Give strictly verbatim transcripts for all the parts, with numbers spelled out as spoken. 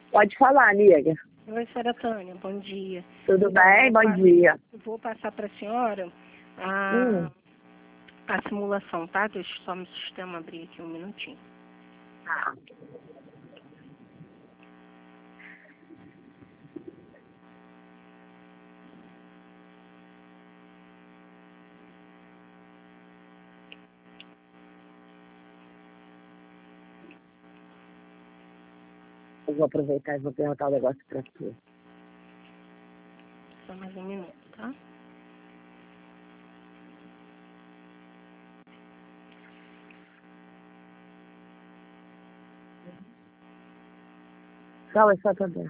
Pode falar, amiga. Oi, senhora Tânia, bom dia. Tudo Então, bem? Bom passo, dia. Vou passar para a senhora a, Hum. a simulação, tá? Deixa só meu sistema abrir aqui um minutinho. Ah. Eu vou aproveitar e vou perguntar um negócio pra tu. Só mais um minuto, tá? Qual é só também?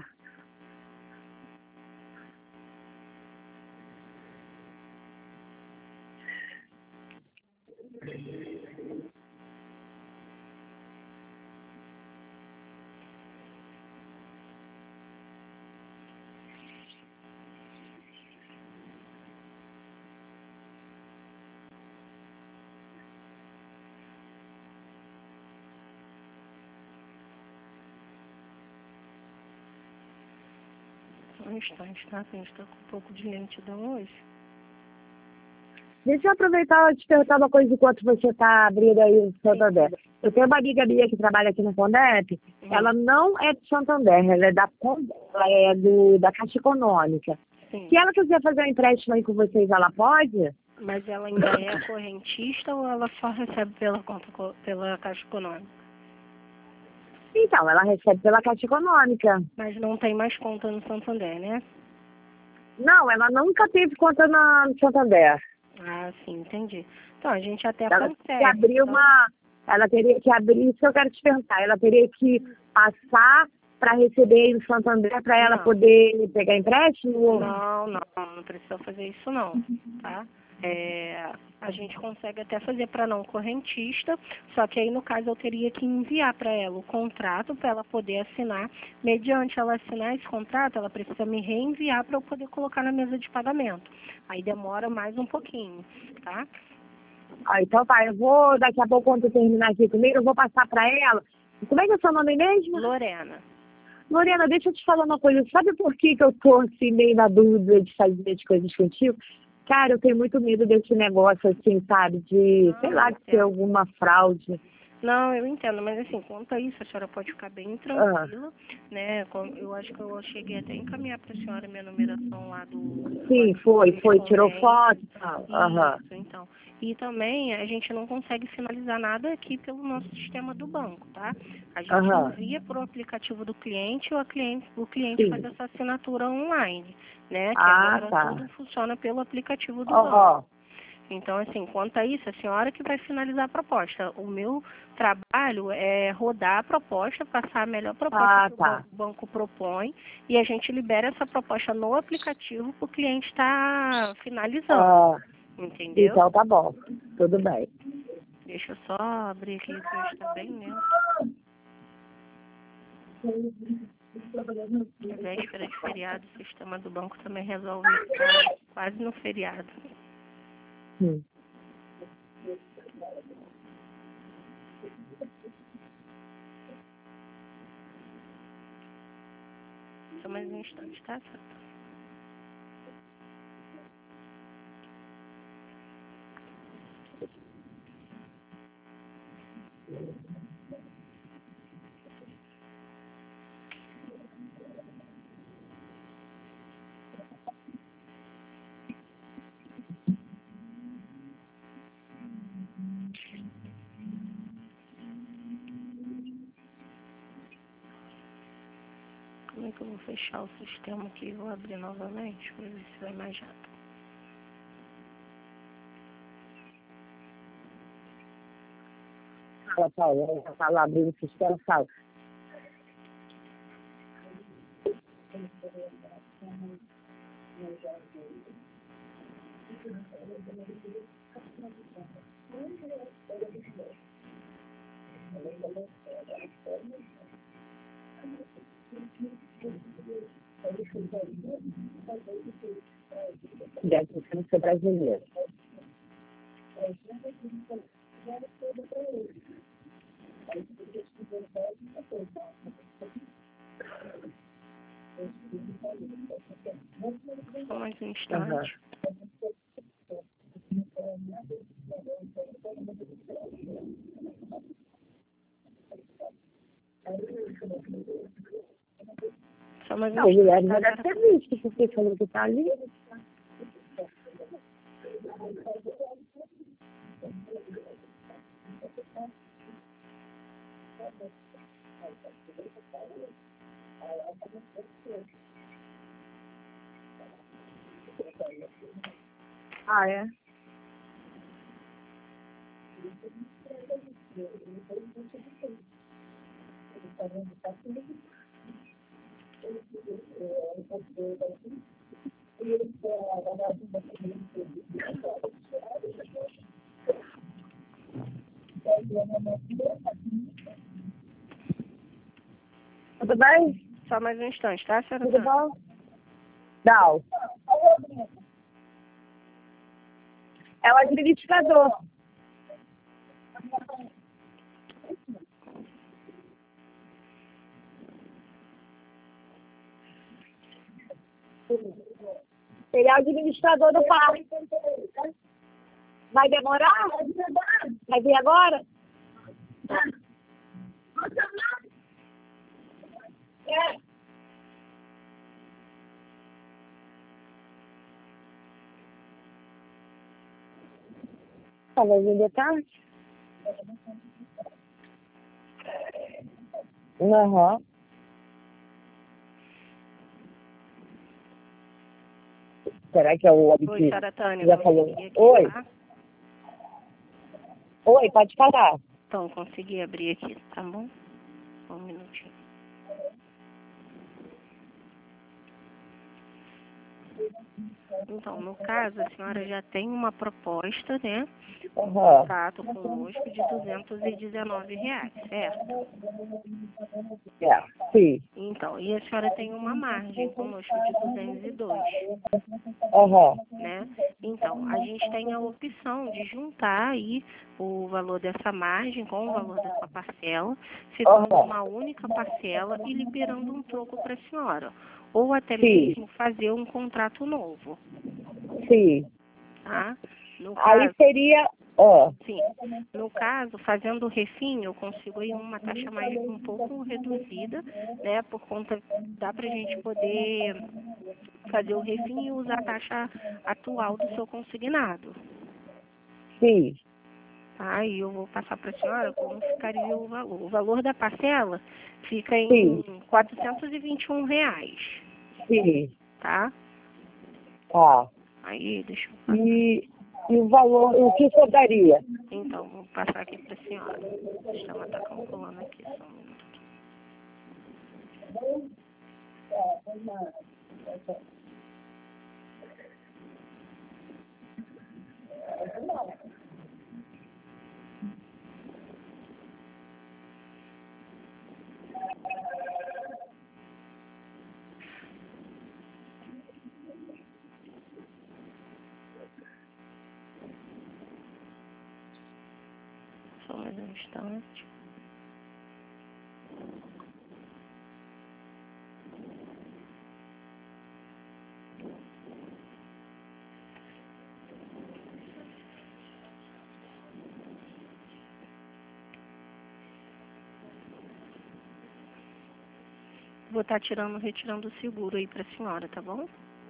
Um instante, tá? A gente tá com um pouco de lentidão hoje. Deixa eu aproveitar e te perguntar uma coisa enquanto você está abrindo aí o Santander. Eu tenho uma amiga minha que trabalha aqui no Condep, Uhum. ela não é de Santander, ela é da, Con- ela é do, da Caixa Econômica. Sim. Se ela quiser fazer um empréstimo aí com vocês, ela pode? Mas ela ainda é correntista ou ela só recebe pela conta, co- pela Caixa Econômica? Então, ela recebe pela Caixa Econômica. Mas não tem mais conta no Santander, né? Não, ela nunca teve conta na, no Santander. Ah, sim, entendi. Então, a gente até Ela teria consegue. que abrir então. uma. Ela teria que abrir, isso que eu quero te perguntar, ela teria que passar para receber aí no Santander para ela Não. poder pegar empréstimo? Não, não, não precisa fazer isso não, tá? É, a gente consegue até fazer para não correntista, só que aí no caso eu teria que enviar para ela o contrato para ela poder assinar. Mediante ela assinar esse contrato, ela precisa me reenviar para eu poder colocar na mesa de pagamento. Aí demora mais um pouquinho, tá? Ah, então tá, eu vou, daqui a pouco, quando eu terminar aqui comigo, eu vou passar para ela. Como é que é o seu nome mesmo? Lorena. Lorena, deixa eu te falar uma coisa. Sabe por que, que eu tô assim, meio na dúvida de fazer as coisas contigo? Cara, eu tenho muito medo desse negócio, assim, sabe? De, sei lá, de ter alguma fraude. Não, eu entendo, mas assim, quanto a isso, a senhora pode ficar bem tranquila, né? Com- Eu acho que eu cheguei até a encaminhar para a senhora minha numeração lá do... Sim, foi, foi, tirou foto e tal. Aham. Isso, então. E também a gente não consegue finalizar nada aqui pelo nosso sistema do banco, tá? A gente Aham. envia para o aplicativo do cliente, ou a cliente, o cliente Sim. faz essa assinatura online, né? Que Ah, agora tá. tudo funciona pelo aplicativo do Ó, banco. ó. Então, assim, quanto a isso, a senhora que vai finalizar a proposta. O meu trabalho é rodar a proposta, passar a melhor proposta Ah, que o tá. ban- banco propõe, e a gente libera essa proposta no aplicativo para o cliente estar finalizando, Ah, entendeu? então tá bom. Tudo bem. Deixa eu só abrir aqui que hoje está bem lento. É véspera de feriado, o sistema do banco também resolve estar quase no feriado. Hum. Só mais um instante, tá? Como é que eu vou fechar o sistema aqui e vou abrir novamente para ver se vai mais rápido. Fala, Paulo. Ela tá lá abrindo o sistema, fala. Deve ser brasileiro. Só mais um instante. Só mais um Não, o Guilherme já instante. deve ter visto, porque falou que tá ali. Ah, é? Tudo bem? Só mais um instante, tá, senhora? Tudo bom? Não. É o administrador. Ele é o administrador do parque. Vai demorar? Vai vir agora? É. Tá, vai vir de tarde? Aham. Será que é o Oi, habitual? senhora Tânia. Já falou. Consegui aqui, Oi. tá? Oi, pode falar. Então, consegui abrir aqui, tá bom? Só um minutinho. Então, no caso, a senhora já tem uma proposta, né? Um Aham. contrato conosco de duzentos e dezenove reais, certo? É, sim. Então, e a senhora tem uma margem conosco de duzentos e dois, Aham. né? Então, a gente tem a opção de juntar aí o valor dessa margem com o valor da sua parcela, ficando Aham. uma única parcela e liberando um troco para a senhora. Ou até Sim. mesmo fazer um contrato novo, Sim. tá? No Aí caso, seria. Ó. sim, no caso, fazendo o refim, eu consigo aí uma taxa mais um pouco reduzida, né? Por conta, dá pra gente poder fazer o refim e usar a taxa atual do seu consignado. Sim. Tá? E eu vou passar para a senhora como ficaria o valor. O valor da parcela fica em Sim. quatrocentos e vinte e um reais, Sim. tá? Tá. Aí, deixa eu passar. E, e o valor, o que sobraria? Então, vou passar aqui para a senhora. O sistema está calculando aqui, só um minuto. Só mais um instante. Vou estar tirando, retirando o seguro aí para a senhora, tá bom?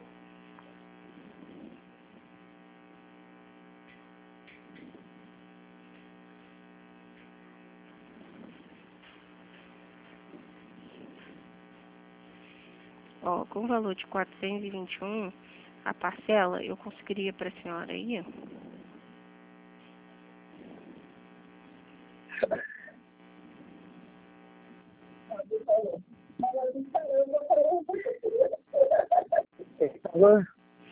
Ó, com o valor de quatrocentos e vinte e um, a parcela eu conseguiria para a senhora aí. Valor?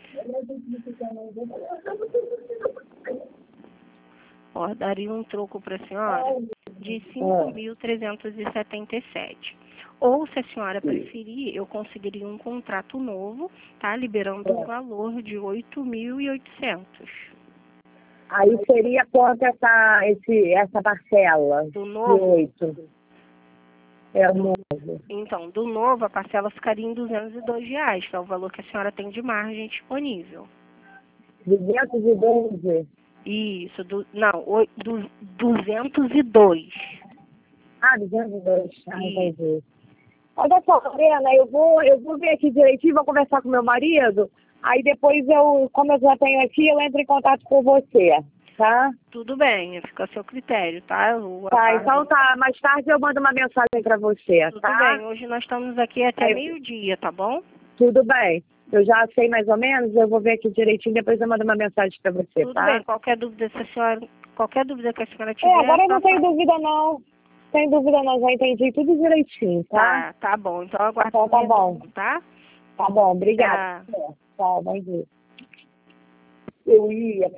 Ó, daria um troco para a senhora de cinco mil trezentos e setenta e sete. Ou, se a senhora preferir, eu conseguiria um contrato novo, tá? Liberando um valor de oito mil e oitocentos. Aí seria quanto essa, esse, essa parcela? Do De novo, oito. É o novo. Então, do novo, a parcela ficaria em duzentos e dois reais, que é o valor que a senhora tem de margem disponível. duzentos e doze? Isso, do, não, oi, du, duzentos e dois. Ah, duzentos e dois. Ah, Isso. entendi. Olha só, Lorena, eu vou, eu vou ver aqui direitinho, vou conversar com meu marido, aí depois eu, como eu já tenho aqui, eu entro em contato com você, tá? Tudo bem, fica a seu critério, tá? Eu Tá, aguardo. então tá, mais tarde eu mando uma mensagem pra você, Tudo tá? bem, hoje nós estamos aqui até Aí- meio-dia, tá bom? Tudo bem. Eu já sei mais ou menos, eu vou ver aqui direitinho, depois eu mando uma mensagem pra você, Tudo tá? bem, qualquer dúvida, se a senhora, qualquer dúvida que a senhora tiver... É, agora eu não só tenho fala. dúvida não. Sem dúvida não, já entendi tudo direitinho, tá? Tá, tá bom, então eu aguardo. Então tá o bom. retorno, tá? Tá bom, obrigada. Tá. Tchau, bom dia. Eu ia